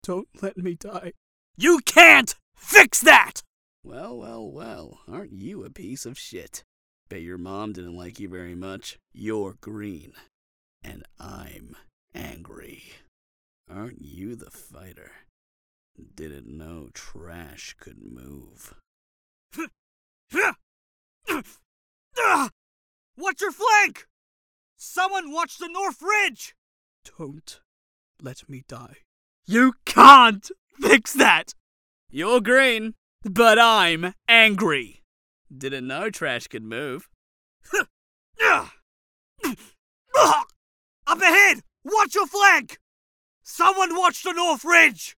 Don't let me die. You can't fix that! Well, aren't you a piece of shit? Bet your mom didn't like you very much. You're green. And I'm angry. Aren't you the fighter? Didn't know trash could move. Watch your flank! Someone watch the North Ridge! Don't let me die. You can't fix that! You're green, but I'm angry. Didn't know trash could move. Up ahead! Watch your flank! Someone watch the North Ridge!